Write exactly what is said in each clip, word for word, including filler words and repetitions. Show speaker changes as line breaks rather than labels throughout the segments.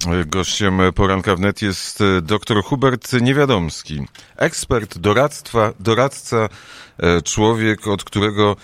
Gościem Poranka Wnet jest dr Hubert Niewiadomski, ekspert doradztwa, doradca, człowiek, od którego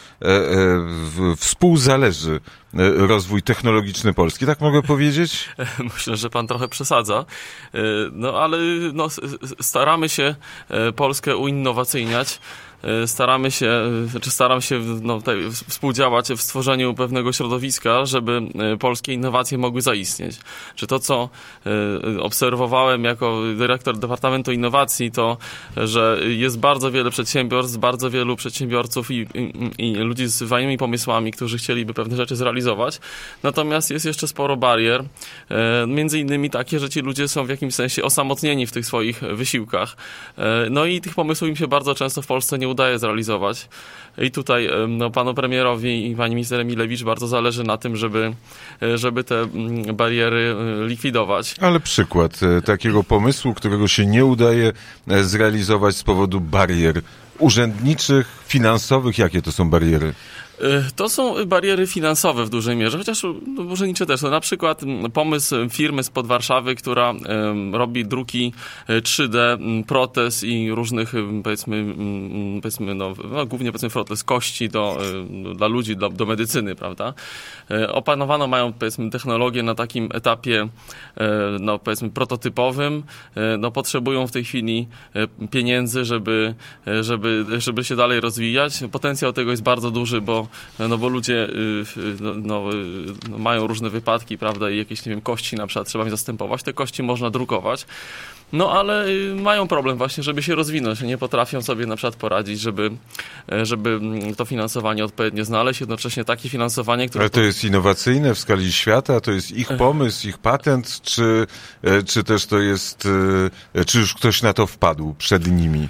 współzależy rozwój technologiczny Polski. Tak mogę powiedzieć?
Myślę, że pan trochę przesadza. No ale no, staramy się Polskę uinnowacyjniać. Staramy się, znaczy staram się no, tutaj współdziałać w stworzeniu pewnego środowiska, żeby polskie innowacje mogły zaistnieć. Czy to, co obserwowałem jako dyrektor Departamentu Innowacji, to, że jest bardzo wiele przedsiębiorstw, bardzo wielu przedsiębiorców i, i, i ludzi z fajnymi pomysłami, którzy chcieliby pewne rzeczy zrealizować. Natomiast jest jeszcze sporo barier, między innymi takie, że ci ludzie są w jakimś sensie osamotnieni w tych swoich wysiłkach. No i tych pomysłów im się bardzo często w Polsce nie udaje zrealizować. I tutaj no, panu premierowi i pani minister Emilewicz bardzo zależy na tym, żeby, żeby te bariery likwidować.
Ale przykład takiego pomysłu, którego się nie udaje zrealizować z powodu barier urzędniczych, finansowych. Jakie to są bariery?
To są bariery finansowe w dużej mierze, chociaż no, urzędnicze też. To na przykład pomysł firmy spod Warszawy, która um, robi druki trzy D, protez i różnych, powiedzmy, powiedzmy no, no, głównie powiedzmy protez kości do, do, dla ludzi, do, do medycyny, prawda? Opanowano mają, powiedzmy, technologię na takim etapie, no, powiedzmy, prototypowym. No, potrzebują w tej chwili pieniędzy, żeby, żeby, żeby się dalej rozwijać. Potencjał tego jest bardzo duży, bo no bo ludzie no, no, mają różne wypadki, prawda, i jakieś, nie wiem, kości na przykład trzeba zastępować. Te kości można drukować, no ale mają problem właśnie, żeby się rozwinąć. Nie potrafią sobie na przykład poradzić, żeby, żeby to finansowanie odpowiednio znaleźć. Jednocześnie takie finansowanie, które...
Ale to jest innowacyjne w skali świata? To jest ich pomysł, ich patent? Czy, czy też to jest... Czy już ktoś na to wpadł przed nimi?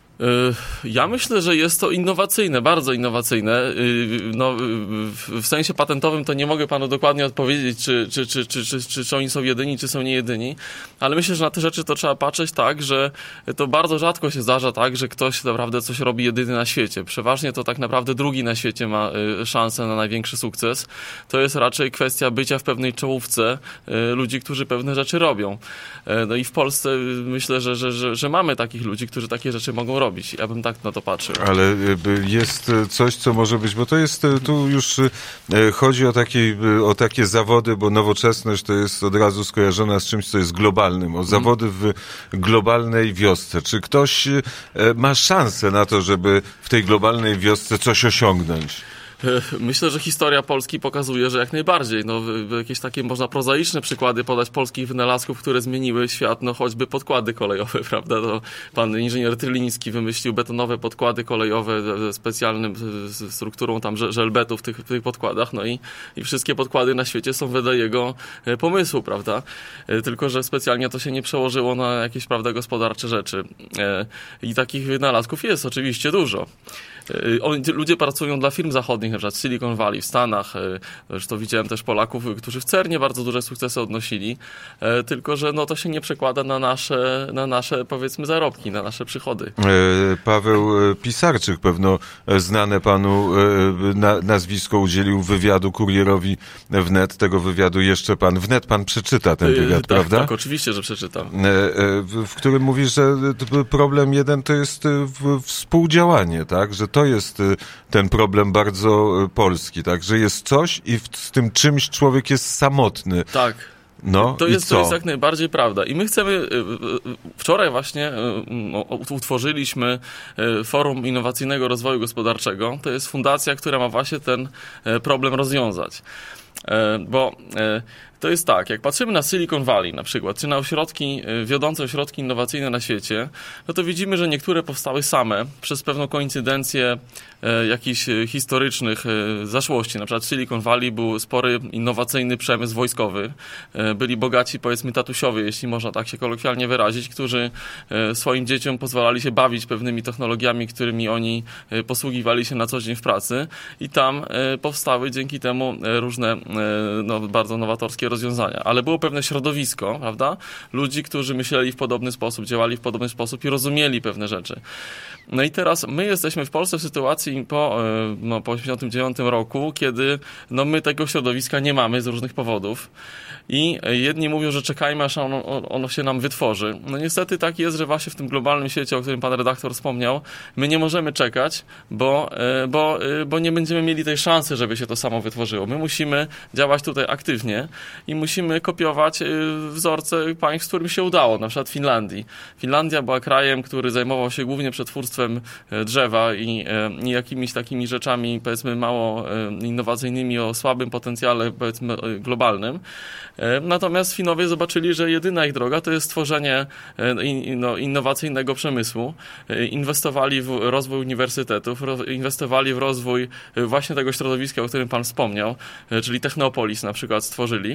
Ja myślę, że jest to innowacyjne, bardzo innowacyjne. No, w sensie patentowym to nie mogę panu dokładnie odpowiedzieć, czy, czy, czy, czy, czy, czy, czy oni są jedyni, czy są niejedyni, ale myślę, że na te rzeczy to trzeba patrzeć tak, że to bardzo rzadko się zdarza tak, że ktoś naprawdę coś robi jedyny na świecie. Przeważnie to tak naprawdę drugi na świecie ma szansę na największy sukces. To jest raczej kwestia bycia w pewnej czołówce ludzi, którzy pewne rzeczy robią. No i w Polsce myślę, że, że, że, że mamy takich ludzi, którzy takie rzeczy mogą robić. Ja bym tak na to patrzył.
Ale jest coś, co może być, bo to jest, tu już chodzi o takie, o takie zawody, bo nowoczesność to jest od razu skojarzona z czymś, co jest globalnym, o zawody w globalnej wiosce. Czy ktoś ma szansę na to, żeby w tej globalnej wiosce coś osiągnąć?
Myślę, że historia Polski pokazuje, że jak najbardziej. No, jakieś takie można prozaiczne przykłady podać polskich wynalazków, które zmieniły świat, no choćby podkłady kolejowe, prawda? To pan inżynier Tryliński wymyślił betonowe podkłady kolejowe ze specjalną strukturą tam żelbetu w tych, w tych podkładach, no i, i wszystkie podkłady na świecie są wedle jego pomysłu, prawda? Tylko że specjalnie to się nie przełożyło na jakieś, prawda, gospodarcze rzeczy. I takich wynalazków jest oczywiście dużo. Ludzie pracują dla firm zachodnich, na przykład Silicon Valley w Stanach. Zresztą widziałem też Polaków, którzy w CERNie bardzo duże sukcesy odnosili, tylko że no, to się nie przekłada na nasze, na nasze, powiedzmy, zarobki, na nasze przychody.
Paweł Pisarczyk, pewno znane panu nazwisko, udzielił wywiadu Kurierowi Wnet. Tego wywiadu jeszcze pan Wnet pan przeczyta ten wywiad,
tak,
prawda?
Tak, oczywiście, że przeczytam.
W którym mówi, że problem jeden to jest współdziałanie, tak? Że to jest ten problem bardzo polski, tak? Że jest coś i z tym czymś człowiek jest samotny.
Tak.
No,
to, jest,
co?
to jest jak najbardziej prawda. I my chcemy, wczoraj właśnie utworzyliśmy Forum Innowacyjnego Rozwoju Gospodarczego. To jest fundacja, która ma właśnie ten problem rozwiązać. Bo to jest tak, jak patrzymy na Silicon Valley na przykład, czy na ośrodki, wiodące ośrodki innowacyjne na świecie, no to widzimy, że niektóre powstały same przez pewną koincydencję e, jakichś historycznych e, zaszłości. Na przykład w Silicon Valley był spory innowacyjny przemysł wojskowy. E, byli bogaci, powiedzmy, tatusiowie, jeśli można tak się kolokwialnie wyrazić, którzy e, swoim dzieciom pozwalali się bawić pewnymi technologiami, którymi oni e, posługiwali się na co dzień w pracy. I tam e, powstały dzięki temu e, różne no, bardzo nowatorskie rozwiązania, ale było pewne środowisko, prawda? Ludzi, którzy myśleli w podobny sposób, działali w podobny sposób i rozumieli pewne rzeczy. No i teraz my jesteśmy w Polsce w sytuacji po, no, po osiemdziesiątym dziewiątym roku, kiedy no, my tego środowiska nie mamy z różnych powodów. I jedni mówią, że czekajmy, aż ono, ono się nam wytworzy. No niestety tak jest, że właśnie w tym globalnym świecie, o którym pan redaktor wspomniał, my nie możemy czekać, bo, bo, bo nie będziemy mieli tej szansy, żeby się to samo wytworzyło. My musimy działać tutaj aktywnie i musimy kopiować wzorce państw, z którym się udało, na przykład Finlandii. Finlandia była krajem, który zajmował się głównie przetwórstwem drzewa i, i jakimiś takimi rzeczami, powiedzmy, mało innowacyjnymi, o słabym potencjale, powiedzmy, globalnym. Natomiast Finowie zobaczyli, że jedyna ich droga to jest stworzenie no, innowacyjnego przemysłu. Inwestowali w rozwój uniwersytetów, inwestowali w rozwój właśnie tego środowiska, o którym pan wspomniał, czyli Technopolis na przykład stworzyli.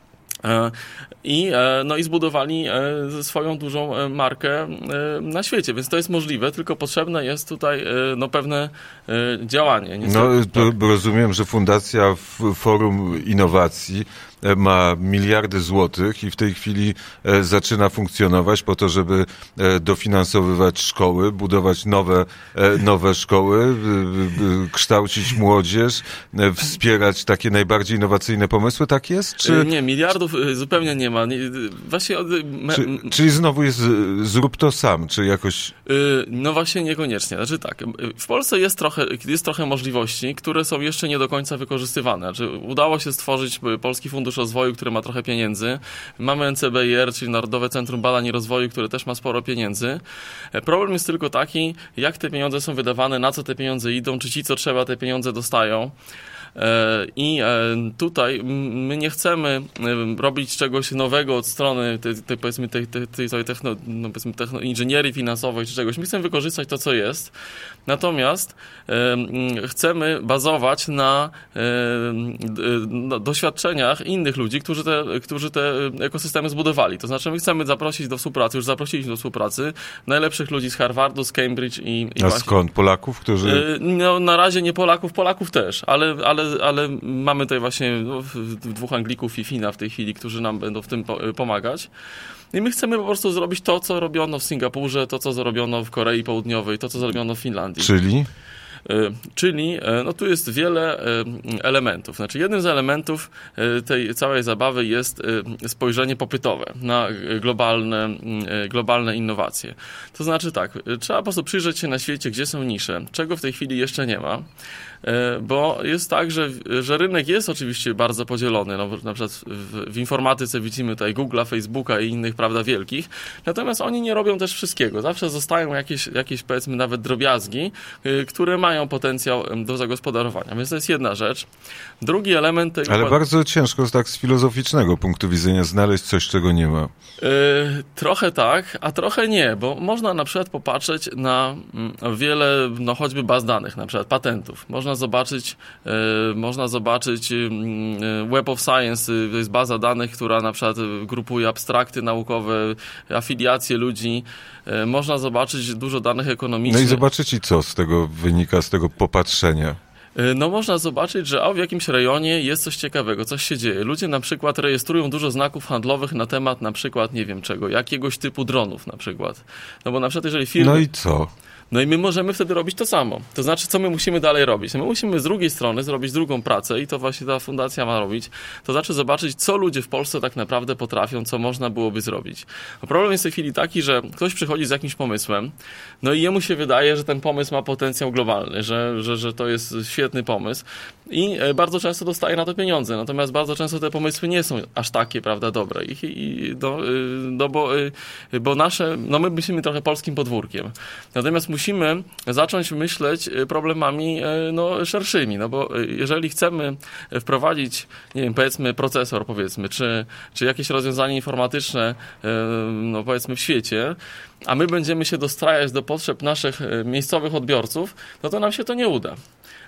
I, no i zbudowali swoją dużą markę na świecie, więc to jest możliwe, tylko potrzebne jest tutaj no, pewne działanie.
Niestety, no, tak. Rozumiem, że Fundacja Forum Innowacji ma miliardy złotych i w tej chwili zaczyna funkcjonować po to, żeby dofinansowywać szkoły, budować nowe, nowe szkoły, kształcić młodzież, wspierać takie najbardziej innowacyjne pomysły. Tak jest? Czy...
Nie, miliardów zupełnie nie ma. Właśnie...
Czy, czyli znowu jest zrób to sam, czy jakoś...
No właśnie niekoniecznie. Znaczy tak, w Polsce jest trochę, jest trochę możliwości, które są jeszcze nie do końca wykorzystywane. Znaczy, udało się stworzyć Polski Fundusz Rozwoju, który ma trochę pieniędzy. Mamy N C B I R, czyli Narodowe Centrum Badań i Rozwoju, które też ma sporo pieniędzy. Problem jest tylko taki, jak te pieniądze są wydawane, na co te pieniądze idą, czy ci, co trzeba, te pieniądze dostają. I tutaj my nie chcemy robić czegoś nowego od strony tej, tej powiedzmy, tej, tej, tej techno, no powiedzmy techno, inżynierii finansowej czy czegoś. My chcemy wykorzystać to, co jest. Natomiast chcemy bazować na doświadczeniach innych ludzi, którzy te, którzy te ekosystemy zbudowali. To znaczy my chcemy zaprosić do współpracy, już zaprosiliśmy do współpracy najlepszych ludzi z Harvardu, z Cambridge i, i
A
właśnie,
skąd? Polaków, którzy...
No, na razie nie Polaków, Polaków też, ale, ale Ale, ale mamy tutaj właśnie no, dwóch Anglików i Fina w tej chwili, którzy nam będą w tym pomagać. I my chcemy po prostu zrobić to, co robiono w Singapurze, to, co zrobiono w Korei Południowej, to, co zrobiono w Finlandii.
Czyli?
Czyli no tu jest wiele elementów. Znaczy jednym z elementów tej całej zabawy jest spojrzenie popytowe na globalne, globalne innowacje. To znaczy tak, trzeba po prostu przyjrzeć się na świecie, gdzie są nisze, czego w tej chwili jeszcze nie ma. Bo jest tak, że, że rynek jest oczywiście bardzo podzielony. No, na przykład w, w informatyce widzimy tutaj Google'a, Facebooka i innych, prawda, wielkich. Natomiast oni nie robią też wszystkiego. Zawsze zostają jakieś, jakieś powiedzmy nawet drobiazgi, które mają potencjał do zagospodarowania. Więc to jest jedna rzecz. Drugi element... Tego...
Ale bardzo ciężko tak z filozoficznego punktu widzenia znaleźć coś, czego nie ma.
Yy, trochę tak, a trochę nie, bo można na przykład popatrzeć na wiele, no choćby baz danych, na przykład patentów. Można zobaczyć, yy, można zobaczyć yy, Web of Science, yy, to jest baza danych, która na przykład grupuje abstrakty naukowe, afiliacje ludzi. Yy, można zobaczyć dużo danych ekonomicznych.
No i zobaczyć i co z tego wynika, z tego popatrzenia?
No można zobaczyć, że o, w jakimś rejonie jest coś ciekawego, coś się dzieje. Ludzie na przykład rejestrują dużo znaków handlowych na temat na przykład, nie wiem czego, jakiegoś typu dronów na przykład. No bo na przykład jeżeli firmy...
No i co?
No i my możemy wtedy robić to samo. To znaczy, co my musimy dalej robić? My musimy z drugiej strony zrobić drugą pracę i to właśnie ta fundacja ma robić. To znaczy zobaczyć, co ludzie w Polsce tak naprawdę potrafią, co można byłoby zrobić. No problem jest w tej chwili taki, że ktoś przychodzi z jakimś pomysłem, no i jemu się wydaje, że ten pomysł ma potencjał globalny, że, że, że to jest świetny pomysł i bardzo często dostaje na to pieniądze. Natomiast bardzo często te pomysły nie są aż takie, prawda, dobre. I, i no, no bo, bo nasze, no my byliśmy trochę polskim podwórkiem. Natomiast musimy musimy zacząć myśleć problemami no, szerszymi, no bo jeżeli chcemy wprowadzić, nie wiem, powiedzmy procesor, powiedzmy, czy, czy jakieś rozwiązanie informatyczne, no powiedzmy w świecie, a my będziemy się dostrajać do potrzeb naszych miejscowych odbiorców, no to nam się to nie uda.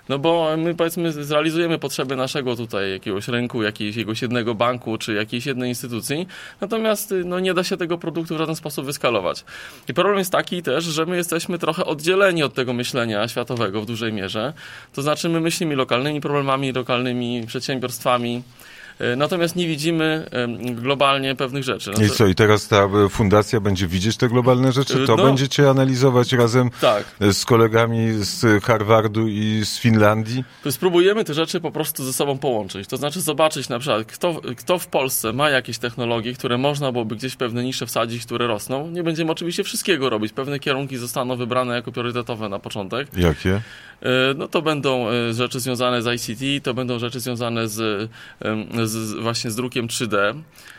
No bo my powiedzmy zrealizujemy potrzeby naszego tutaj jakiegoś rynku, jakiegoś jednego banku czy jakiejś jednej instytucji, natomiast no, nie da się tego produktu w żaden sposób wyskalować. I problem jest taki też, że my jesteśmy trochę oddzieleni od tego myślenia światowego w dużej mierze. To znaczy my myślimy lokalnymi problemami, lokalnymi przedsiębiorstwami, natomiast nie widzimy globalnie pewnych rzeczy. No to...
I co, i teraz ta fundacja będzie widzieć te globalne rzeczy? To no, będziecie analizować razem
tak.
z kolegami z Harvardu i z Finlandii?
Spróbujemy te rzeczy po prostu ze sobą połączyć. To znaczy zobaczyć na przykład, kto, kto w Polsce ma jakieś technologie, które można byłoby gdzieś w pewne nisze wsadzić, które rosną. Nie będziemy oczywiście wszystkiego robić. Pewne kierunki zostaną wybrane jako priorytetowe na początek.
Jakie?
No to będą rzeczy związane z I C T, to będą rzeczy związane z, z właśnie z drukiem trzy D.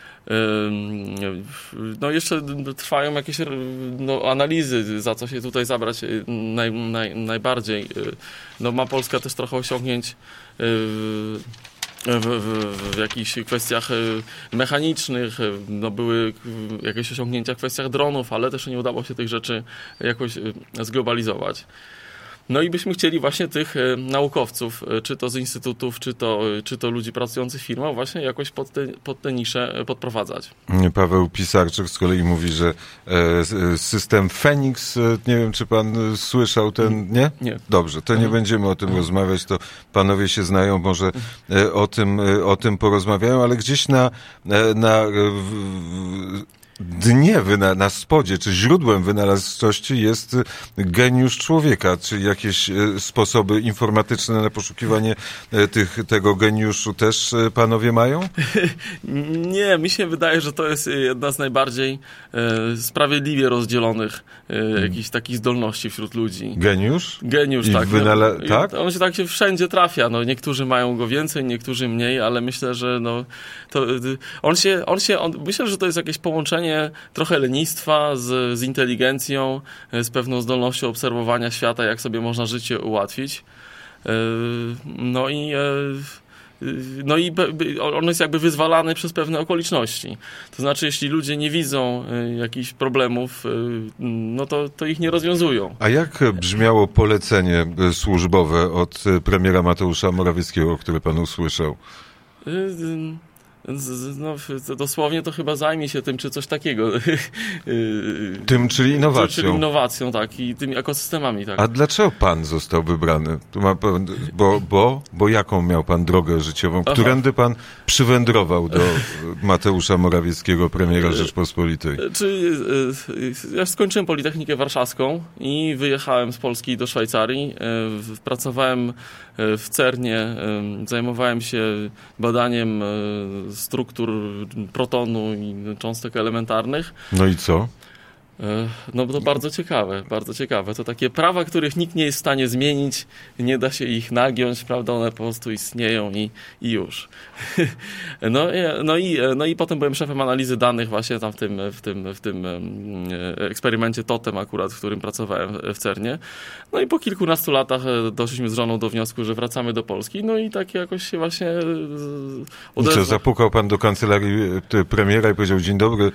No jeszcze trwają jakieś no, analizy, za co się tutaj zabrać naj, naj, najbardziej. No ma Polska też trochę osiągnięć w, w, w jakichś kwestiach mechanicznych, no były jakieś osiągnięcia w kwestiach dronów, ale też nie udało się tych rzeczy jakoś zglobalizować. No i byśmy chcieli właśnie tych naukowców, czy to z instytutów, czy to, czy to ludzi pracujących w firmach, właśnie jakoś pod te, pod te nisze podprowadzać.
Paweł Pisarczyk z kolei mówi, że system Feniks, nie wiem, czy pan słyszał ten, nie?
Nie.
Dobrze, to nie mhm. będziemy o tym mhm. rozmawiać, to panowie się znają, może o tym, o tym porozmawiają, ale gdzieś na, na w, dnie wyna- na spodzie, czy źródłem wynalazczości jest geniusz człowieka. Czy jakieś sposoby informatyczne na poszukiwanie tych, tego geniuszu też panowie mają?
Nie, mi się wydaje, że to jest jedna z najbardziej e, sprawiedliwie rozdzielonych e, jakichś takich zdolności wśród ludzi.
Geniusz?
Geniusz,
I
tak.
wynala-
no,
tak?
On się tak się wszędzie trafia. No, niektórzy mają go więcej, niektórzy mniej, ale myślę, że no, to, on się, on się on, myślę, że to jest jakieś połączenie trochę lenistwa z, z inteligencją, z pewną zdolnością obserwowania świata, jak sobie można życie ułatwić. No i, no i on jest jakby wyzwalany przez pewne okoliczności. To znaczy, jeśli ludzie nie widzą jakichś problemów, no to, to ich nie rozwiązują.
A jak brzmiało polecenie służbowe od premiera Mateusza Morawieckiego, które pan usłyszał?
No, dosłownie to chyba zajmie się tym, czy coś takiego.
Tym, czyli innowacją.
Czyli innowacją, tak, i tymi ekosystemami, tak.
A dlaczego pan został wybrany? Tu ma pan, bo, bo, bo jaką miał pan drogę życiową? Którędy pan przywędrował do Mateusza Morawieckiego, premiera Rzeczpospolitej?
Czy, ja skończyłem Politechnikę Warszawską i wyjechałem z Polski do Szwajcarii. Pracowałem w cernie, zajmowałem się badaniem struktur protonu i cząstek elementarnych.
No i co?
No to bardzo ciekawe, bardzo ciekawe. To takie prawa, których nikt nie jest w stanie zmienić, nie da się ich nagiąć, prawda, one po prostu istnieją i, i już. No, no, i, no i potem byłem szefem analizy danych właśnie tam w tym, w tym, w tym eksperymencie Totem akurat, w którym pracowałem w cernie. No i po kilkunastu latach doszliśmy z żoną do wniosku, że wracamy do Polski, no i tak jakoś się właśnie
odezwał. I co, zapukał pan do kancelarii premiera i powiedział: dzień dobry,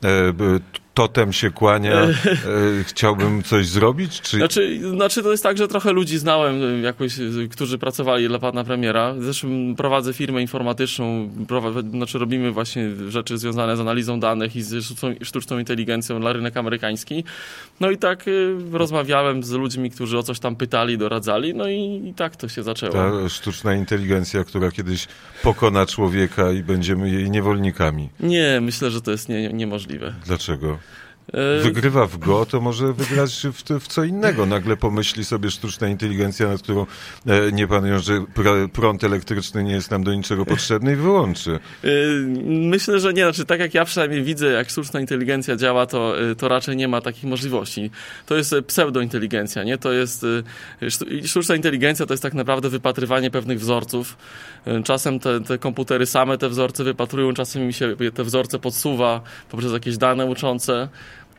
Totem się kłania, e, chciałbym coś zrobić? Czy...
Znaczy, znaczy to jest tak, że trochę ludzi znałem jakoś, którzy pracowali dla pana premiera. Zresztą prowadzę firmę informatyczną, prowadz, znaczy robimy właśnie rzeczy związane z analizą danych i z sztuczną, sztuczną inteligencją dla rynek amerykański. No i tak y, rozmawiałem z ludźmi, którzy o coś tam pytali, doradzali, no i, i tak to się zaczęło.
Ta sztuczna inteligencja, która kiedyś pokona człowieka i będziemy jej niewolnikami.
Nie, myślę, że to jest nie, niemożliwe.
Dlaczego? Wygrywa w go, to może wygrać w, w co innego. Nagle pomyśli sobie sztuczna inteligencja, nad którą e, nie panują, że pr- prąd elektryczny nie jest nam do niczego potrzebny i wyłączy.
Myślę, że nie. Znaczy, tak jak ja przynajmniej widzę, jak sztuczna inteligencja działa, to, to raczej nie ma takich możliwości. To jest pseudointeligencja, nie? To jest sztuczna inteligencja to jest tak naprawdę wypatrywanie pewnych wzorców. Czasem te, te komputery same te wzorce wypatrują, czasem mi się te wzorce podsuwa poprzez jakieś dane uczące.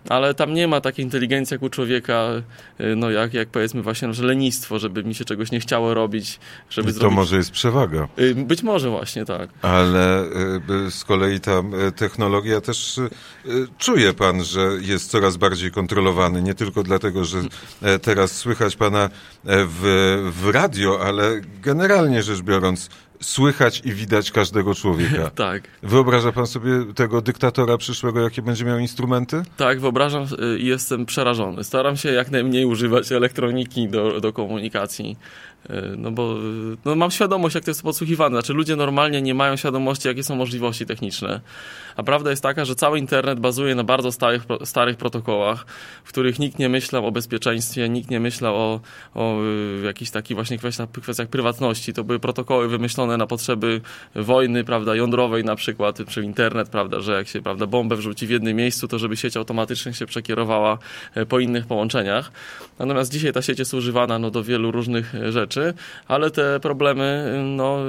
ale tam nie ma takiej inteligencji jak u człowieka, no jak, jak powiedzmy właśnie, że lenistwo, żeby mi się czegoś nie chciało robić, żeby
I to
zrobić...
może jest przewaga.
Być może właśnie, tak.
Ale z kolei ta technologia też czuje pan, że jest coraz bardziej kontrolowany, nie tylko dlatego, że teraz słychać pana w, w radio, ale generalnie rzecz biorąc, słychać i widać każdego człowieka.
Tak.
Wyobraża pan sobie tego dyktatora przyszłego, jakie będzie miał instrumenty?
Tak, wyobrażam i jestem przerażony. Staram się jak najmniej używać elektroniki do, do komunikacji. No bo no mam świadomość, jak to jest podsłuchiwane. Znaczy ludzie normalnie nie mają świadomości, jakie są możliwości techniczne. A prawda jest taka, że cały internet bazuje na bardzo starych, starych protokołach, w których nikt nie myślał o bezpieczeństwie, nikt nie myślał o, o jakichś takich właśnie kwestiach, kwestiach prywatności. To były protokoły wymyślone na potrzeby wojny, prawda, jądrowej na przykład, czy internet, prawda, że jak się, prawda, bombę wrzuci w jednym miejscu, to żeby sieć automatycznie się przekierowała po innych połączeniach. Natomiast dzisiaj ta sieć jest używana no, do wielu różnych rzeczy, ale te problemy no,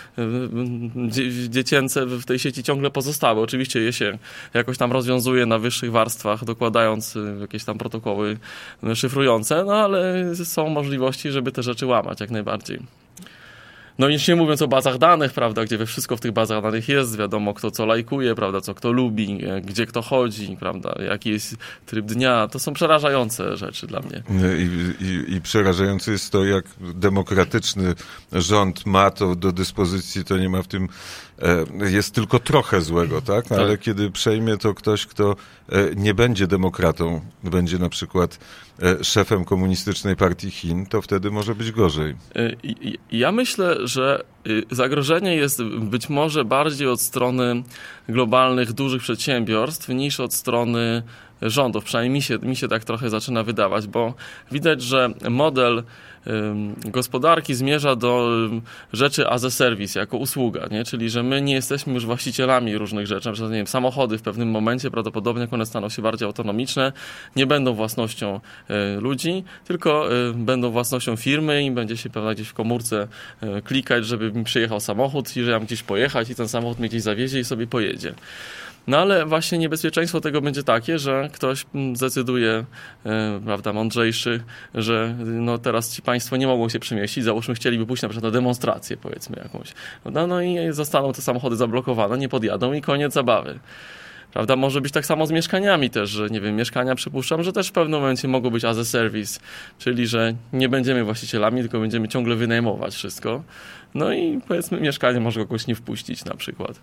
dziecięce w tej sieci ciągle pozostały. Oczywiście je się jakoś tam rozwiązuje na wyższych warstwach, dokładając jakieś tam protokoły szyfrujące, no ale są możliwości, żeby te rzeczy łamać jak najbardziej. No już nie mówiąc o bazach danych, prawda, gdzie we wszystko w tych bazach danych jest, wiadomo kto co lajkuje, prawda, co kto lubi, gdzie kto chodzi, prawda, jaki jest tryb dnia. To są przerażające rzeczy dla mnie.
I, i, i przerażające jest to, jak demokratyczny rząd ma to do dyspozycji, to nie ma w tym, jest tylko trochę złego, tak? Ale tak. Kiedy przejmie to ktoś, kto nie będzie demokratą, będzie na przykład szefem komunistycznej partii Chin, to wtedy może być gorzej.
Ja myślę, że zagrożenie jest być może bardziej od strony globalnych, dużych przedsiębiorstw niż od strony rządów. Przynajmniej mi się, mi się tak trochę zaczyna wydawać, bo widać, że model gospodarki zmierza do rzeczy as a service, jako usługa, nie? Czyli że my nie jesteśmy już właścicielami różnych rzeczy. Na przykład, nie wiem, samochody w pewnym momencie prawdopodobnie, jak one staną się bardziej autonomiczne, nie będą własnością y, ludzi, tylko y, będą własnością firmy i będzie się pewnie gdzieś w komórce y, klikać, żeby mi przyjechał samochód i że ja mam gdzieś pojechać i ten samochód mnie gdzieś zawiezie i sobie pojedzie. No ale właśnie niebezpieczeństwo tego będzie takie, że ktoś zdecyduje, e, prawda, mądrzejszy, że no teraz ci państwo nie mogą się przemieścić, załóżmy chcieliby pójść na przykład na demonstrację, powiedzmy jakąś. No, no i zostaną te samochody zablokowane, nie podjadą i koniec zabawy. Prawda, może być tak samo z mieszkaniami też, że nie wiem, mieszkania przypuszczam, że też w pewnym momencie mogą być as a service, czyli że nie będziemy właścicielami, tylko będziemy ciągle wynajmować wszystko. No i powiedzmy mieszkanie może kogoś nie wpuścić na przykład.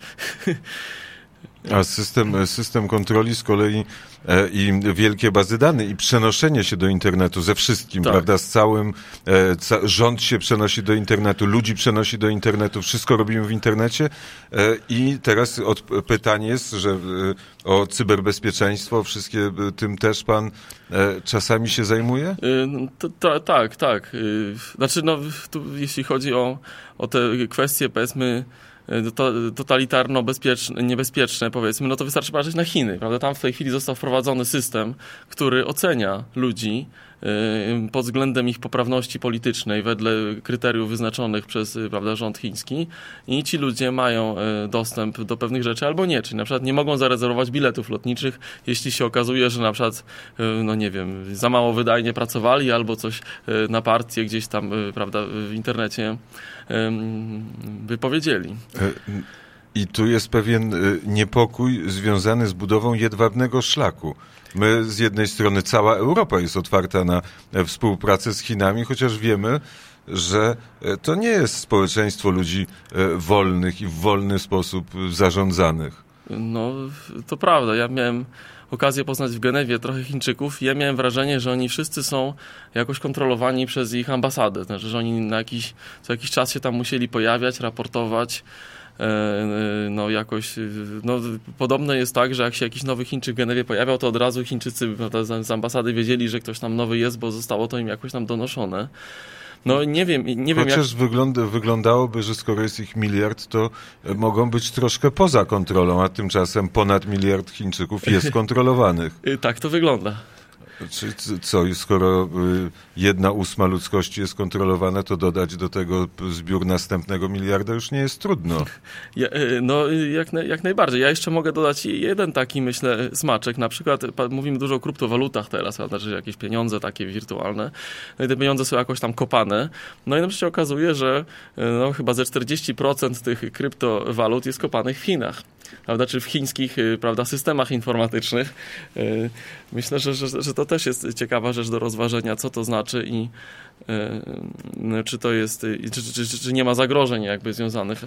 A system, system kontroli z kolei e, i wielkie bazy danych i przenoszenie się do internetu ze wszystkim, tak. Prawda, z całym, e, ca, rząd się przenosi do internetu, ludzi przenosi do internetu, wszystko robimy w internecie e, i teraz od, pytanie jest, że e, o cyberbezpieczeństwo, wszystkie, e, tym też pan e, czasami się zajmuje?
E, to, to, tak, tak. E, znaczy, no, tu, jeśli chodzi o, o te kwestie, powiedzmy, totalitarno-bezpieczne, niebezpieczne, powiedzmy, no to wystarczy patrzeć na Chiny, prawda? Tam w tej chwili został wprowadzony system, który ocenia ludzi pod względem ich poprawności politycznej wedle kryteriów wyznaczonych przez, prawda, rząd chiński i ci ludzie mają dostęp do pewnych rzeczy albo nie, czyli na przykład nie mogą zarezerwować biletów lotniczych, jeśli się okazuje, że na przykład, no nie wiem, za mało wydajnie pracowali albo coś na partię gdzieś tam, prawda, w internecie wypowiedzieli.
I tu jest pewien niepokój związany z budową jedwabnego szlaku. My z jednej strony, cała Europa jest otwarta na współpracę z Chinami, chociaż wiemy, że to nie jest społeczeństwo ludzi wolnych i w wolny sposób zarządzanych.
No, to prawda. Ja miałem okazję poznać w Genewie trochę Chińczyków i ja miałem wrażenie, że oni wszyscy są jakoś kontrolowani przez ich ambasadę. Znaczy, że oni na jakiś, co jakiś czas się tam musieli pojawiać, raportować. No jakoś, no podobno jest tak, że jak się jakiś nowy Chińczyk w Genewie pojawiał, to od razu Chińczycy, prawda, z ambasady wiedzieli, że ktoś tam nowy jest, bo zostało to im jakoś tam donoszone. No nie wiem, nie wiem
Chociaż
jak...
wygląda, wyglądałoby, że skoro jest ich miliard, to mogą być troszkę poza kontrolą, a tymczasem ponad miliard Chińczyków jest kontrolowanych.
Tak to wygląda.
Czyli co, skoro jedna ósma ludzkości jest kontrolowana, to dodać do tego zbiór następnego miliarda już nie jest trudno.
Ja, no jak, jak najbardziej. Ja jeszcze mogę dodać jeden taki, myślę, smaczek. Na przykład mówimy dużo o kryptowalutach teraz, znaczy jakieś pieniądze takie wirtualne. No i te pieniądze są jakoś tam kopane. No i na przykład się okazuje, że no, chyba ze czterdzieści procent tych kryptowalut jest kopanych w Chinach. Prawda, czy w chińskich, prawda, systemach informatycznych. Myślę, że, że, że to też jest ciekawa rzecz do rozważenia, co to znaczy i czy to jest, czy, czy, czy nie ma zagrożeń jakby związanych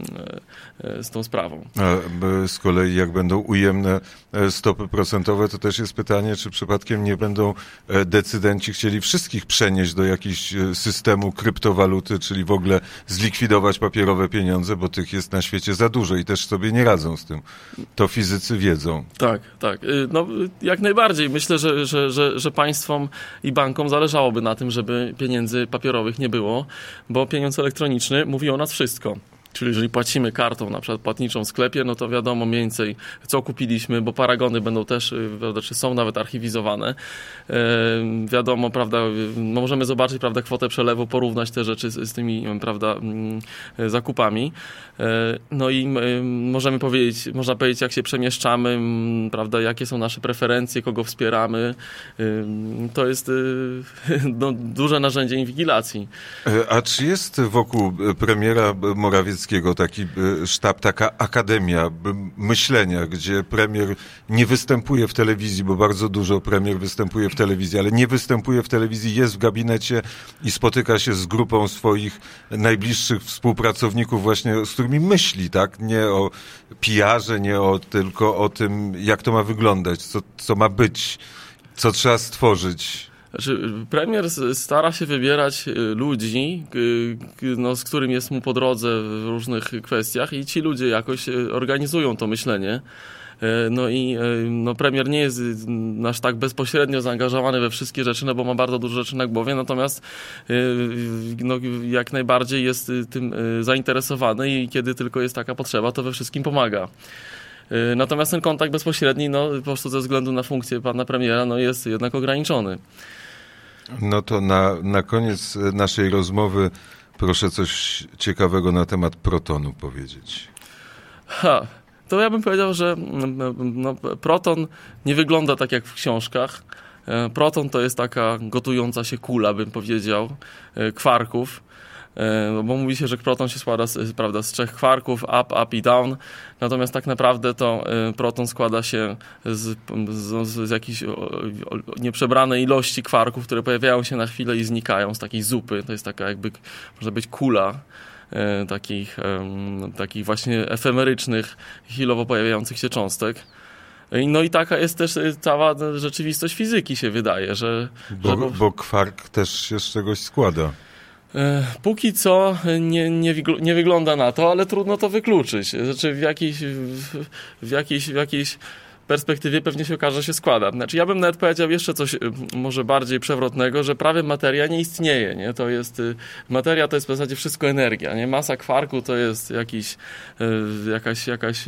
z tą sprawą.
A z kolei jak będą ujemne stopy procentowe, to też jest pytanie, czy przypadkiem nie będą decydenci chcieli wszystkich przenieść do jakiegoś systemu kryptowaluty, czyli w ogóle zlikwidować papierowe pieniądze, bo tych jest na świecie za dużo i też sobie nie radzą z tym. To fizycy wiedzą.
Tak, tak. No, jak najbardziej. Myślę, że, że, że, że państwom i bankom zależałoby na tym, żeby pieniędzy papierowych nie było, bo pieniądz elektroniczny mówi o nas wszystko. Czyli jeżeli płacimy kartą, na przykład płatniczą w sklepie, no to wiadomo mniej więcej, co kupiliśmy, bo paragony będą też, prawda, czy są nawet archiwizowane. E, wiadomo, prawda, możemy zobaczyć, prawda, kwotę przelewu, porównać te rzeczy z, z tymi, prawda, zakupami. E, no i e, możemy powiedzieć, można powiedzieć, jak się przemieszczamy, prawda, jakie są nasze preferencje, kogo wspieramy. E, to jest e, no, duże narzędzie inwigilacji.
A czy jest wokół premiera Morawieckiego taki sztab, taka akademia myślenia, gdzie premier nie występuje w telewizji, bo bardzo dużo premier występuje w telewizji, ale nie występuje w telewizji, jest w gabinecie i spotyka się z grupą swoich najbliższych współpracowników właśnie, z którymi myśli, tak? Nie o P R-ze, nie o, tylko o tym, jak to ma wyglądać, co, co ma być, co trzeba stworzyć.
Znaczy, premier stara się wybierać ludzi, no, z którym jest mu po drodze w różnych kwestiach i ci ludzie jakoś organizują to myślenie. No i no, premier nie jest aż tak bezpośrednio zaangażowany we wszystkie rzeczy, no bo ma bardzo dużo rzeczy na głowie, natomiast no, jak najbardziej jest tym zainteresowany i kiedy tylko jest taka potrzeba, to we wszystkim pomaga. Natomiast ten kontakt bezpośredni, no, po prostu ze względu na funkcję pana premiera, no, jest jednak ograniczony.
No to na, na koniec naszej rozmowy proszę coś ciekawego na temat protonu powiedzieć.
Ha, to ja bym powiedział, że no, proton nie wygląda tak jak w książkach. Proton to jest taka gotująca się kula, bym powiedział, kwarków. Bo mówi się, że proton się składa z, prawda, z trzech kwarków, up, up i down. Natomiast tak naprawdę to proton składa się z, z, z jakiejś nieprzebranej ilości kwarków, które pojawiają się na chwilę i znikają z takiej zupy. To jest taka jakby, może być kula takich, takich właśnie efemerycznych, chwilowo pojawiających się cząstek. No i taka jest też cała rzeczywistość fizyki, się wydaje, że...
Bo,
że po...
bo kwark też się z czegoś składa.
Póki co nie, nie, nie wygląda na to, ale trudno to wykluczyć. Znaczy w jakiejś, w, w jakiejś, w jakiejś perspektywie pewnie się okaże, że się składa. Znaczy ja bym nawet powiedział jeszcze coś może bardziej przewrotnego, że prawie materia nie istnieje. Nie? To jest, materia to jest w zasadzie wszystko energia. Nie? Masa kwarku to jest jakiś, jakaś, jakaś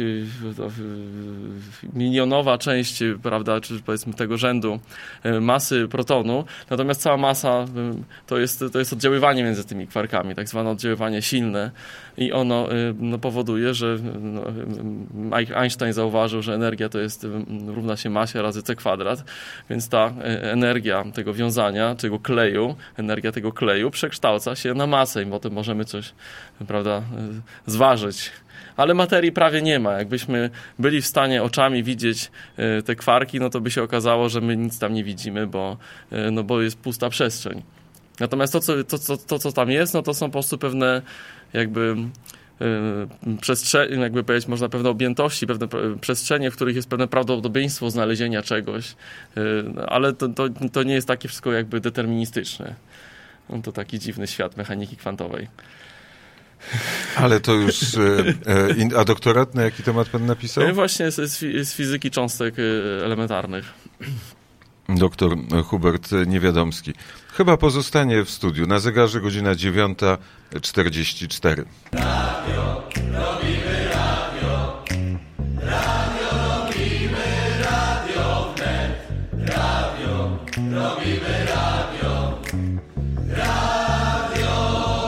milionowa część, prawda, czy powiedzmy tego rzędu masy protonu. Natomiast cała masa to jest, to jest oddziaływanie między tymi kwarkami, tak zwane oddziaływanie silne i ono no, powoduje, że no, Einstein zauważył, że energia to jest równa się masie razy c kwadrat, więc ta energia tego wiązania, tego kleju, energia tego kleju przekształca się na masę i potem możemy coś, prawda, zważyć. Ale materii prawie nie ma. Jakbyśmy byli w stanie oczami widzieć te kwarki, no to by się okazało, że my nic tam nie widzimy, bo, no bo jest pusta przestrzeń. Natomiast to co, to, to, to, co tam jest, no to są po prostu pewne jakby przestrzenie, jakby powiedzieć, można pewne objętości, pewne przestrzenie, w których jest pewne prawdopodobieństwo znalezienia czegoś, ale to, to, to nie jest takie wszystko jakby deterministyczne. No to taki dziwny świat mechaniki kwantowej.
Ale to już... A doktorat na jaki temat pan napisał?
Właśnie z, z fizyki cząstek elementarnych.
Doktor Hubert Niewiadomski. Chyba pozostanie w studiu. Na zegarze godzina dziewiąta czterdzieści cztery. Radio, robimy radio. Radio robimy, radio wnet. Radio.
Robimy radio, radio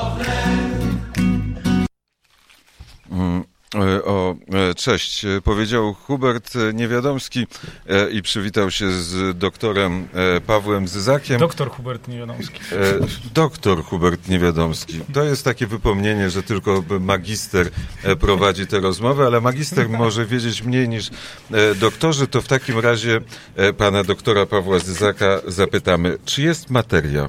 Mm. O, cześć. Powiedział Hubert Niewiadomski i przywitał się z doktorem Pawłem Zyzakiem.
Doktor Hubert Niewiadomski.
Doktor Hubert Niewiadomski. To jest takie wypomnienie, że tylko magister prowadzi tę rozmowę, ale magister może wiedzieć mniej niż doktorzy. To w takim razie pana doktora Pawła Zyzaka zapytamy, czy jest materia?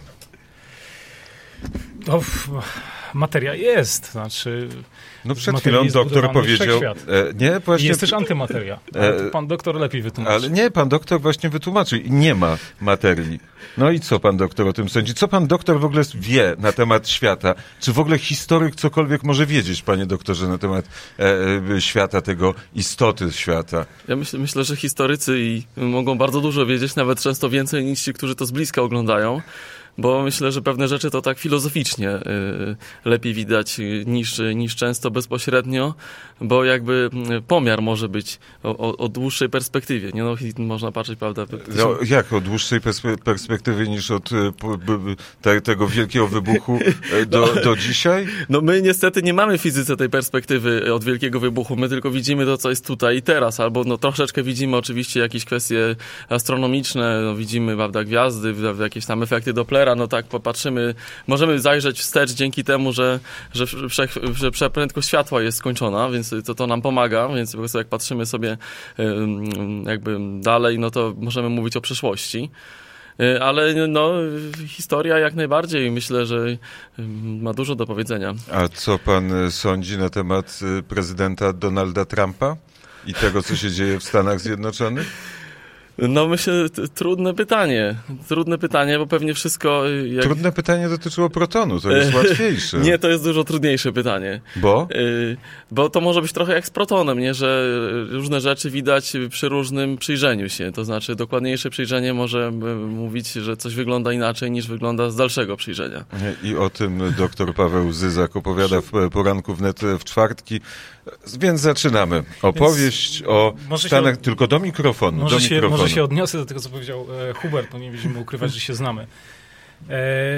O, materia jest, znaczy...
No przed chwilą doktor powiedział... E, nie, właśnie...
Jest też antymateria. Ale pan doktor lepiej wytłumaczy.
Ale nie, pan doktor właśnie wytłumaczył. Nie ma materii. No i co pan doktor o tym sądzi? Co pan doktor w ogóle wie na temat świata? Czy w ogóle historyk cokolwiek może wiedzieć, panie doktorze, na temat e, świata, tego istoty świata?
Ja myślę, myślę, że historycy i mogą bardzo dużo wiedzieć, nawet często więcej niż ci, którzy to z bliska oglądają. Bo myślę, że pewne rzeczy to tak filozoficznie y, lepiej widać niż, niż często bezpośrednio, bo jakby pomiar może być o, o, o dłuższej perspektywie. Nie no, można patrzeć, prawda?
No, jak o dłuższej perspe- perspektywie niż od y, p, b, te, tego wielkiego wybuchu y, do, do dzisiaj?
No my niestety nie mamy w fizyce tej perspektywy od wielkiego wybuchu. My tylko widzimy to, co jest tutaj i teraz. Albo no troszeczkę widzimy oczywiście jakieś kwestie astronomiczne, no, widzimy, prawda, gwiazdy, prawda, jakieś tam efekty Dopplera. No tak, popatrzymy, możemy zajrzeć wstecz dzięki temu, że, że, wszech, że prędkość światła jest skończona, więc to, to nam pomaga, więc po prostu jak patrzymy sobie jakby dalej, no to możemy mówić o przeszłości. Ale no, historia jak najbardziej, myślę, że ma dużo do powiedzenia.
A co pan sądzi na temat prezydenta Donalda Trumpa i tego, co się dzieje w Stanach Zjednoczonych?
No myślę, t- trudne pytanie. Trudne pytanie, bo pewnie wszystko... Jak...
Trudne pytanie dotyczyło protonu, to jest łatwiejsze.
Nie, to jest dużo trudniejsze pytanie.
Bo?
Y- bo to może być trochę jak z protonem, nie? Że różne rzeczy widać przy różnym przyjrzeniu się. To znaczy dokładniejsze przyjrzenie może mówić, że coś wygląda inaczej niż wygląda z dalszego przyjrzenia.
I o tym doktor Paweł Zyzak opowiada w poranku wnet w czwartki. Więc zaczynamy. Opowieść Więc o Stanach, się, tylko do mikrofonu.
Może,
do
się,
mikrofonu.
może się odniosę do tego, co powiedział e, Hubert, bo nie będziemy ukrywać, że się znamy. I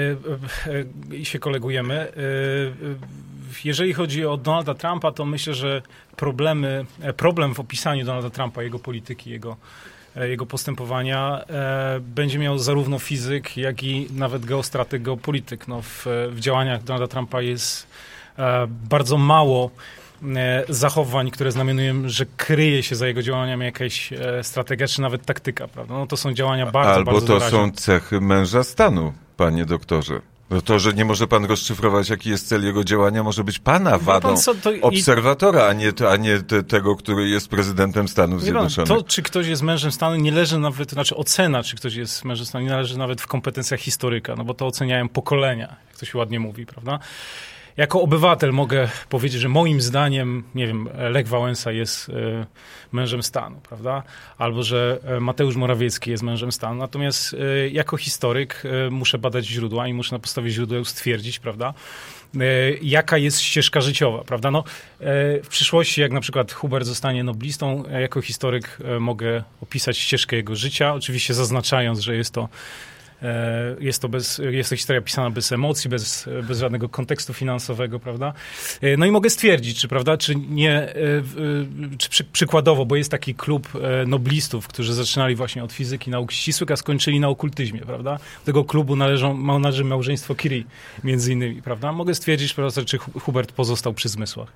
e, e, się kolegujemy. E, jeżeli chodzi o Donalda Trumpa, to myślę, że problemy, problem w opisaniu Donalda Trumpa, jego polityki, jego, jego postępowania e, będzie miał zarówno fizyk, jak i nawet geostrateg, geopolityk. No, w, w działaniach Donalda Trumpa jest e, bardzo mało zachowań, które znamionują, że kryje się za jego działaniami jakaś e, strategia, czy nawet taktyka, prawda? No to są działania bardzo,
Albo
bardzo
to
wyraźne.
są cechy męża stanu, panie doktorze. No to, że nie może pan rozszyfrować, jaki jest cel jego działania, może być pana wadą
pan co, to
obserwatora, i... a nie, a nie te, tego, który jest prezydentem Stanów Zjednoczonych.
To, czy ktoś jest mężem stanu, nie leży nawet, to znaczy ocena, czy ktoś jest mężem stanu, nie należy nawet w kompetencjach historyka, no bo to oceniają pokolenia, jak to się ładnie mówi, prawda? Jako obywatel mogę powiedzieć, że moim zdaniem, nie wiem, Lech Wałęsa jest y, mężem stanu, prawda? Albo że Mateusz Morawiecki jest mężem stanu. Natomiast y, jako historyk y, muszę badać źródła i muszę na podstawie źródeł stwierdzić, prawda? Y, jaka jest ścieżka życiowa, prawda? No, y, w przyszłości, jak na przykład Hubert zostanie noblistą, y, jako historyk y, mogę opisać ścieżkę jego życia, oczywiście zaznaczając, że jest to Jest to, bez, jest to historia pisana bez emocji, bez, bez żadnego kontekstu finansowego, prawda? No i mogę stwierdzić, czy, prawda, czy nie, czy przy, przykładowo, bo jest taki klub noblistów, którzy zaczynali właśnie od fizyki, nauk ścisłych, a skończyli na okultyzmie, prawda? Do tego klubu należą, należy małżeństwo Curie, między innymi, prawda? Mogę stwierdzić, prawda, czy Hubert pozostał przy zmysłach.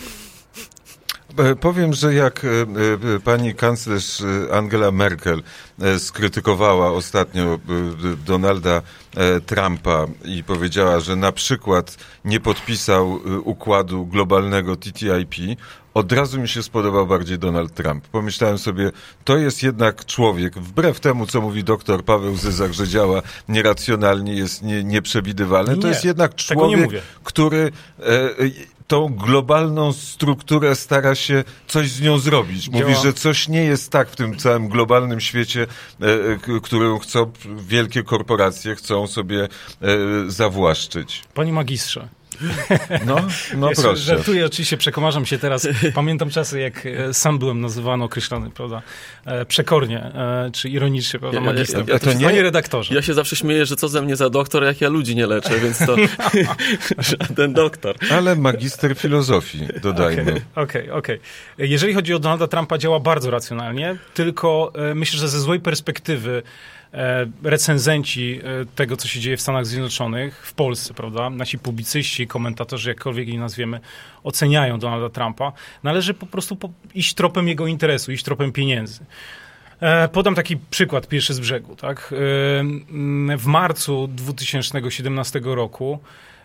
Powiem, że jak pani kanclerz Angela Merkel skrytykowała ostatnio Donalda Trumpa i powiedziała, że na przykład nie podpisał układu globalnego T T I P, od razu mi się spodobał bardziej Donald Trump. Pomyślałem sobie, to jest jednak człowiek, wbrew temu, co mówi doktor Paweł Zyzak, że działa nieracjonalnie, jest nie, nieprzewidywalny,
nie,
to jest jednak człowiek, który e, tą globalną strukturę stara się coś z nią zrobić. Mówi, działa. Że coś nie jest tak w tym całym globalnym świecie, e, k- którym chcą wielkie korporacje, chcą sobie e, zawłaszczyć.
Panie magistrze,
No, no
ja
proszę.
Żartuję, oczywiście przekomarzam się teraz. Pamiętam czasy, jak sam byłem nazywany, określany, prawda, przekornie, czy ironicznie, prawda, magister.
Ja, ja, ja
to nie... Panie redaktorze.
Ja się zawsze śmieję, że co ze mnie za doktor, jak ja ludzi nie leczę, więc to ten doktor.
Ale magister filozofii, dodajmy.
Okej, okay, okej. Okay, okay. Jeżeli chodzi o Donalda Trumpa, działa bardzo racjonalnie, tylko e, myślę, że ze złej perspektywy e, recenzenci e, tego, co się dzieje w Stanach Zjednoczonych, w Polsce, prawda, nasi publicyści, komentatorzy, jakkolwiek ich nazwiemy, oceniają Donalda Trumpa, należy po prostu po, iść tropem jego interesu, iść tropem pieniędzy. E, podam taki przykład, pierwszy z brzegu. Tak? E, w marcu dwa tysiące siedemnastego roku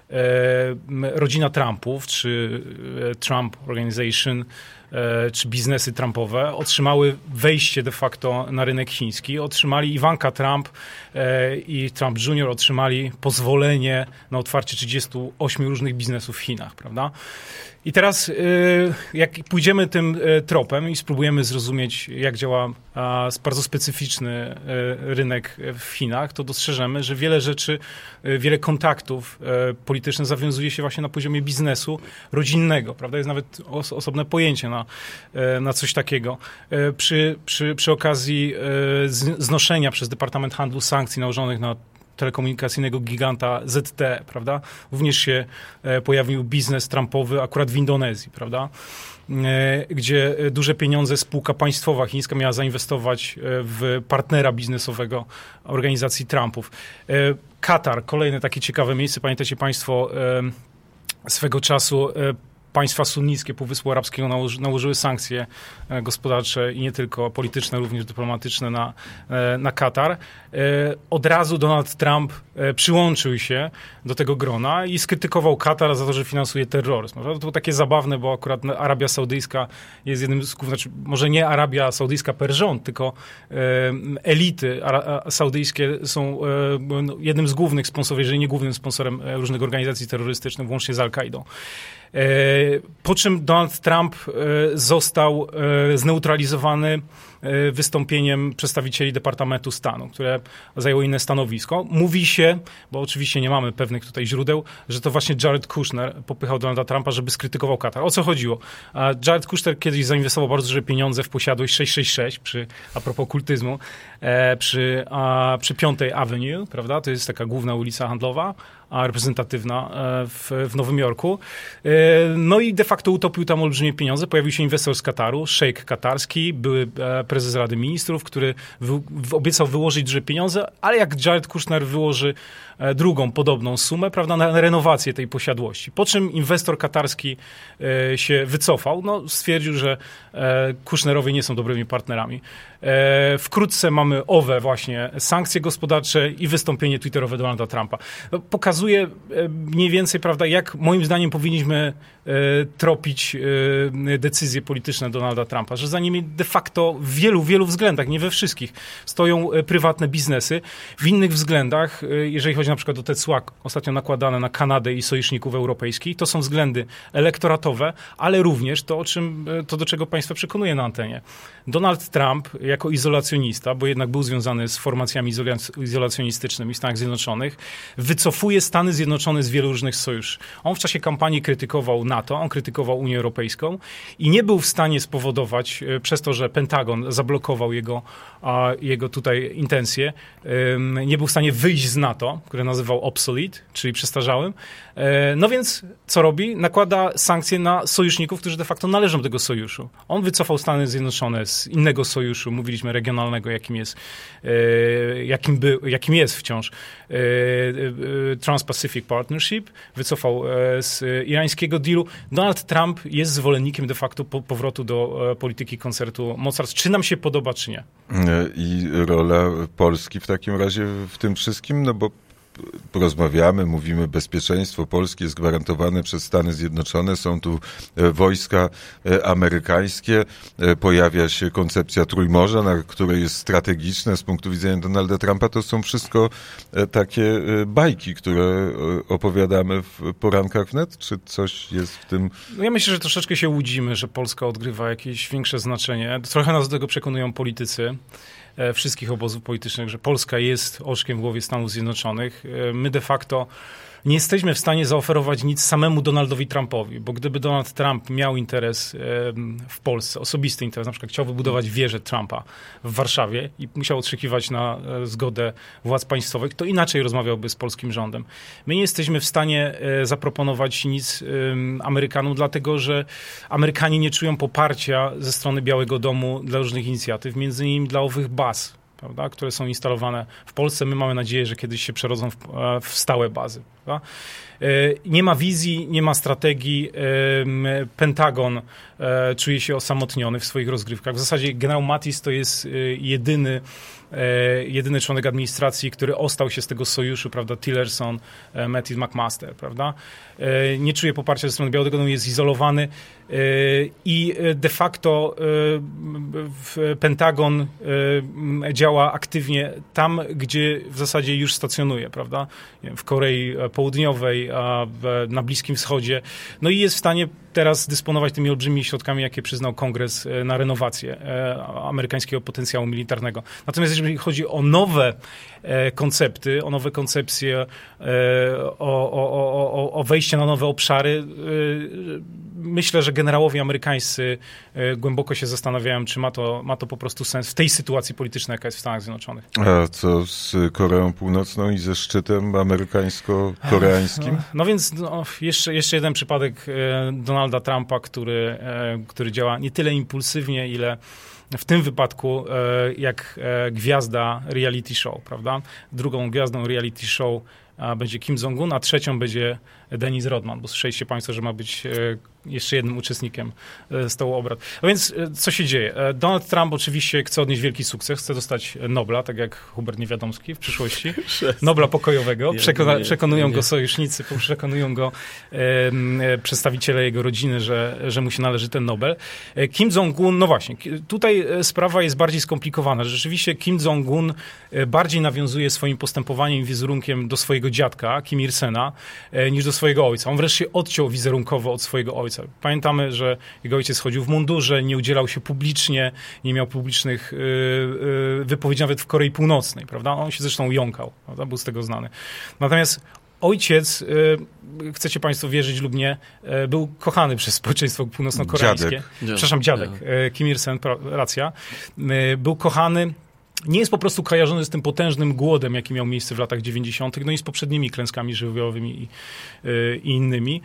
rodzina Trumpów, czy Trump Organization, czy biznesy Trumpowe otrzymały wejście de facto na rynek chiński. Otrzymali Ivanka Trump i Trump junior otrzymali pozwolenie na otwarcie trzydziestu ośmiu różnych biznesów w Chinach, prawda? I teraz jak pójdziemy tym tropem i spróbujemy zrozumieć, jak działa bardzo specyficzny rynek w Chinach, to dostrzeżemy, że wiele rzeczy, wiele kontaktów politycznych zawiązuje się właśnie na poziomie biznesu rodzinnego, prawda? Jest nawet osobne pojęcie na, na coś takiego. Przy, przy, przy okazji znoszenia przez Departament Handlu sankcji nałożonych na telekomunikacyjnego giganta Z T, prawda? Również się pojawił biznes Trumpowy akurat w Indonezji, prawda? Gdzie duże pieniądze spółka państwowa chińska miała zainwestować w partnera biznesowego organizacji Trumpów. Katar, kolejne takie ciekawe miejsce. Pamiętacie państwo, swego czasu państwa sunnickie Półwyspu Arabskiego nałoży, nałożyły sankcje gospodarcze i nie tylko polityczne, również dyplomatyczne na, na Katar. Od razu Donald Trump przyłączył się do tego grona i skrytykował Katar za to, że finansuje terroryzm. To było takie zabawne, bo akurat Arabia Saudyjska jest jednym z głównych, znaczy może nie Arabia Saudyjska per rząd, tylko elity saudyjskie są jednym z głównych sponsorów, jeżeli nie głównym sponsorem różnych organizacji terrorystycznych, włącznie z Al-Kaidą. Po czym Donald Trump został zneutralizowany wystąpieniem przedstawicieli Departamentu Stanu, które zajęło inne stanowisko. Mówi się, bo oczywiście nie mamy pewnych tutaj źródeł, że to właśnie Jared Kushner popychał Donalda Trumpa, żeby skrytykował Katar. O co chodziło? Jared Kushner kiedyś zainwestował bardzo duże pieniądze w posiadłość sześćset sześćdziesiąt sześć, przy, a propos kultyzmu, przy, a, przy Piątej Avenue, prawda? To jest taka główna ulica handlowa, a reprezentatywna w, w Nowym Jorku. No i de facto utopił tam olbrzymie pieniądze. Pojawił się inwestor z Kataru, szejk katarski, były prezes Rady Ministrów, który wy, obiecał wyłożyć duże pieniądze, ale jak Jared Kushner wyłoży drugą podobną sumę, prawda, na renowację tej posiadłości. Po czym inwestor katarski się wycofał, no, stwierdził, że Kushnerowie nie są dobrymi partnerami. Wkrótce mamy owe właśnie sankcje gospodarcze i wystąpienie twitterowe Donalda Trumpa. No, pokazuje mniej więcej, prawda, jak moim zdaniem powinniśmy tropić decyzje polityczne Donalda Trumpa, że za nimi de facto w wielu, wielu względach, nie we wszystkich, stoją prywatne biznesy. W innych względach, jeżeli chodzi na przykład o te cła ostatnio nakładane na Kanadę i sojuszników europejskich, to są względy elektoratowe, ale również to, o czym, to do czego państwa przekonuje na antenie. Donald Trump jako izolacjonista, bo jednak był związany z formacjami izolacjonistycznymi w Stanach Zjednoczonych, wycofuje Stany Zjednoczone z wielu różnych sojuszy. On w czasie kampanii krytykował NATO, on krytykował Unię Europejską i nie był w stanie spowodować, przez to, że Pentagon zablokował jego, jego tutaj intencje, nie był w stanie wyjść z NATO, które nazywał obsolete, czyli przestarzałym. No więc co robi? Nakłada sankcje na sojuszników, którzy de facto należą do tego sojuszu. On wycofał Stany Zjednoczone z innego sojuszu, mówiliśmy regionalnego, jakim jest, jakim, by, jakim jest wciąż Trans-Pacific Partnership, wycofał z irańskiego dealu. Donald Trump jest zwolennikiem de facto powrotu do polityki koncertu mocarstw. Czy nam się podoba, czy nie?
I rola Polski w takim razie w tym wszystkim, no bo porozmawiamy, mówimy, bezpieczeństwo Polski jest gwarantowane przez Stany Zjednoczone, są tu wojska amerykańskie, pojawia się koncepcja Trójmorza, na które jest strategiczne z punktu widzenia Donalda Trumpa. To są wszystko takie bajki, które opowiadamy w porankach wnet? Czy coś jest w tym?
No ja myślę, że troszeczkę się łudzimy, że Polska odgrywa jakieś większe znaczenie. Trochę nas do tego przekonują politycy wszystkich obozów politycznych, że Polska jest oczkiem w głowie Stanów Zjednoczonych. My de facto nie jesteśmy w stanie zaoferować nic samemu Donaldowi Trumpowi, bo gdyby Donald Trump miał interes w Polsce, osobisty interes, na przykład chciał wybudować wieżę Trumpa w Warszawie i musiał oczekiwać na zgodę władz państwowych, to inaczej rozmawiałby z polskim rządem. My nie jesteśmy w stanie zaproponować nic Amerykanom, dlatego że Amerykanie nie czują poparcia ze strony Białego Domu dla różnych inicjatyw, między innymi dla owych baz, prawda, które są instalowane w Polsce. My mamy nadzieję, że kiedyś się przerodzą w, w stałe bazy. Prawda? Nie ma wizji, nie ma strategii. Pentagon czuje się osamotniony w swoich rozgrywkach. W zasadzie generał Mattis to jest jedyny, jedyny członek administracji, który ostał się z tego sojuszu, prawda, Tillerson, Mattis, McMaster, prawda. Nie czuje poparcia ze strony Białego Domu, jest izolowany i de facto Pentagon działa aktywnie tam, gdzie w zasadzie już stacjonuje, prawda, w Korei Południowej, a na Bliskim Wschodzie. No i jest w stanie teraz dysponować tymi olbrzymimi środkami, jakie przyznał Kongres na renowację amerykańskiego potencjału militarnego. Natomiast jeżeli chodzi o nowe koncepty, o nowe koncepcje, o, o, o, o wejście na nowe obszary, myślę, że generałowie amerykańscy głęboko się zastanawiają, czy ma to, ma to po prostu sens w tej sytuacji politycznej, jaka jest w Stanach Zjednoczonych.
A co z Koreą Północną i ze szczytem amerykańsko-koreańskim?
No, no więc no, jeszcze, jeszcze jeden przypadek Donalda Trumpa, który, który działa nie tyle impulsywnie, ile w tym wypadku jak gwiazda reality show, prawda? Drugą gwiazdą reality show będzie Kim Jong-un, a trzecią będzie Dennis Rodman, bo słyszeliście państwo, że ma być jeszcze jednym uczestnikiem stołu obrad. No więc co się dzieje? Donald Trump oczywiście chce odnieść wielki sukces, chce dostać Nobla, tak jak Hubert Niewiadomski w przyszłości. Nobla pokojowego. Przekona, przekonują go sojusznicy, przekonują go e, przedstawiciele jego rodziny, że, że mu się należy ten Nobel. Kim Jong-un, no właśnie, tutaj sprawa jest bardziej skomplikowana. Rzeczywiście Kim Jong-un bardziej nawiązuje swoim postępowaniem i wizerunkiem do swojego dziadka, Kim Il-sena, niż do swojego ojca. On wreszcie odciął wizerunkowo od swojego ojca. Pamiętamy, że jego ojciec chodził w mundurze, nie udzielał się publicznie, nie miał publicznych yy, yy, wypowiedzi nawet w Korei Północnej, prawda? On się zresztą jąkał, prawda? Był z tego znany. Natomiast ojciec, yy, chcecie państwo wierzyć lub nie, yy, był kochany przez społeczeństwo północno-koreańskie.
Dziadek.
Przepraszam, dziadek. Yy, Kim Il-sen, racja. Yy, był kochany. Nie jest po prostu kojarzony z tym potężnym głodem, jaki miał miejsce w latach dziewięćdziesiątych, no i z poprzednimi klęskami żywiołowymi i, i innymi.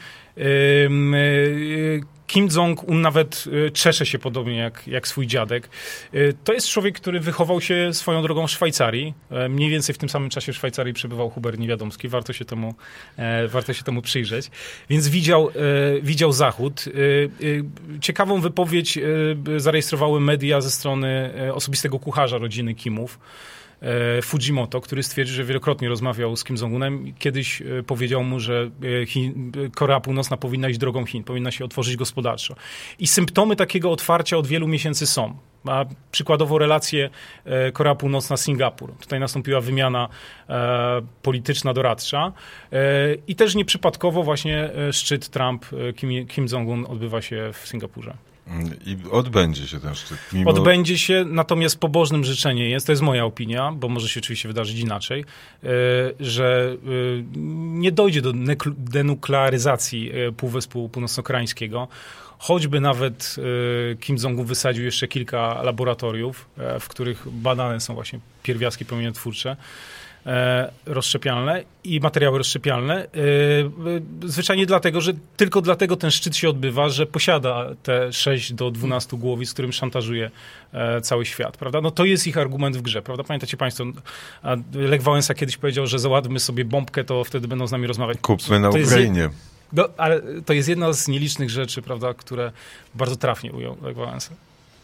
Kim Jong-un nawet czesze się podobnie jak, jak swój dziadek. To jest człowiek, który wychował się swoją drogą w Szwajcarii. Mniej więcej w tym samym czasie w Szwajcarii przebywał Hubert Niewiadomski. Warto się temu, warto się temu przyjrzeć. Więc widział, widział Zachód. Ciekawą wypowiedź zarejestrowały media ze strony osobistego kucharza rodziny Kimów, Fujimoto, który stwierdził, że wielokrotnie rozmawiał z Kim Jong-unem. Kiedyś powiedział mu, że Chin, Korea Północna powinna iść drogą Chin, powinna się otworzyć gospodarczo. I symptomy takiego otwarcia od wielu miesięcy są. A przykładowo relacje Korea Północna-Singapur. Tutaj nastąpiła wymiana e, polityczna, doradcza. E, I też nieprzypadkowo właśnie szczyt Trump-Kim Kim Jong-un odbywa się w Singapurze.
I odbędzie się ten szczyt. Mimo...
Odbędzie się, natomiast pobożnym życzeniem jest, to jest moja opinia, bo może się oczywiście wydarzyć inaczej, że nie dojdzie do denuklearyzacji Półwyspu Północno-Koreańskiego, choćby nawet Kim Jong-un wysadził jeszcze kilka laboratoriów, w których badane są właśnie pierwiastki promieniotwórcze, rozszczepialne i materiały rozszczepialne. Zwyczajnie dlatego, że tylko dlatego ten szczyt się odbywa, że posiada te sześć do dwunastu głowic, z którym szantażuje cały świat, prawda? No to jest ich argument w grze, prawda? Pamiętacie państwo, Lech Wałęsa kiedyś powiedział, że załadmy sobie bombkę, to wtedy będą z nami rozmawiać.
Kupmy na
to
Ukrainie.
Jest, no, ale to jest jedna z nielicznych rzeczy, prawda, które bardzo trafnie ujął Lech Wałęsa.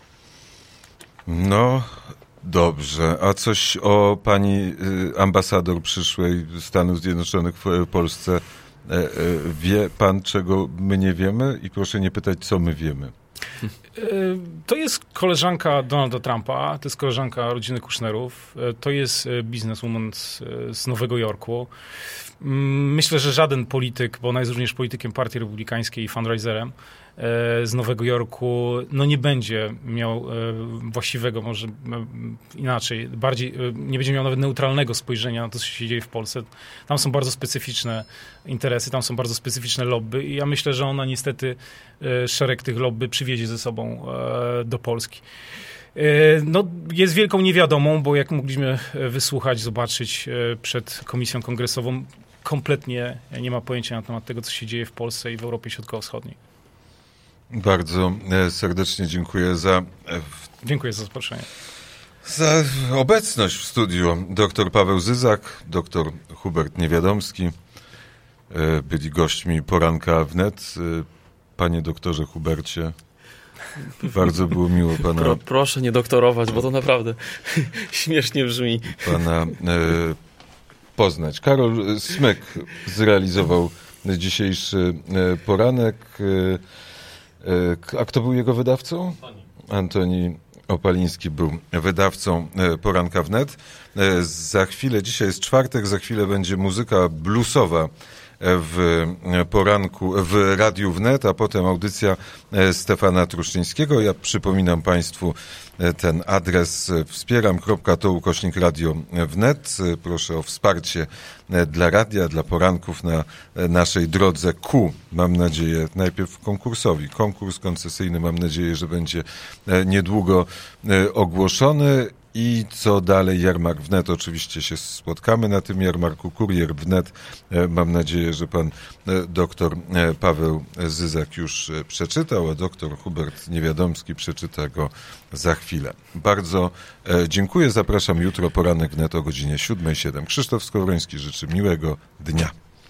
No... Dobrze, a coś o pani ambasador przyszłej Stanów Zjednoczonych w Polsce. Wie pan, czego my nie wiemy? I proszę nie pytać, co my wiemy.
To jest koleżanka Donalda Trumpa, to jest koleżanka rodziny Kushnerów, to jest bizneswoman z, z Nowego Jorku. Myślę, że żaden polityk, bo ona jest również politykiem Partii Republikańskiej i fundraiserem, z Nowego Jorku, no nie będzie miał właściwego, może inaczej, bardziej, nie będzie miał nawet neutralnego spojrzenia na to, co się dzieje w Polsce. Tam są bardzo specyficzne interesy, tam są bardzo specyficzne lobby i ja myślę, że ona niestety szereg tych lobby przywiezie ze sobą do Polski. No, jest wielką niewiadomą, bo jak mogliśmy wysłuchać, zobaczyć przed Komisją Kongresową, kompletnie nie ma pojęcia na temat tego, co się dzieje w Polsce i w Europie Środkowo-Wschodniej.
Bardzo serdecznie dziękuję za...
Dziękuję za zaproszenie.
Za obecność w studiu dr Paweł Zyzak, dr Hubert Niewiadomski byli gośćmi Poranka Wnet. Panie doktorze Hubercie, bardzo było miło pana...
Pro, proszę nie doktorować, bo to naprawdę śmiesznie brzmi.
Pana e, poznać. Karol Smyk zrealizował dzisiejszy e, poranek. E, a kto był jego wydawcą? Antoni Opaliński był wydawcą e, Poranka Wnet. E, za chwilę, dzisiaj jest czwartek, za chwilę będzie muzyka bluesowa w poranku, w Radiu Wnet, a potem audycja Stefana Truszczyńskiego. Ja przypominam Państwu ten adres wspieram kropka to ukośnik radio wnet. Proszę o wsparcie dla radia, dla poranków na naszej drodze ku, mam nadzieję, najpierw konkursowi. Konkurs koncesyjny, mam nadzieję, że będzie niedługo ogłoszony. I co dalej? Jarmark Wnet. Oczywiście się spotkamy na tym jarmarku. Kurier Wnet. Mam nadzieję, że pan doktor Paweł Zyzak już przeczytał, a doktor Hubert Niewiadomski przeczyta go za chwilę. Bardzo dziękuję. Zapraszam jutro. Poranek Wnet o godzinie siódmej zero siedem. Krzysztof Skowroński życzy miłego dnia.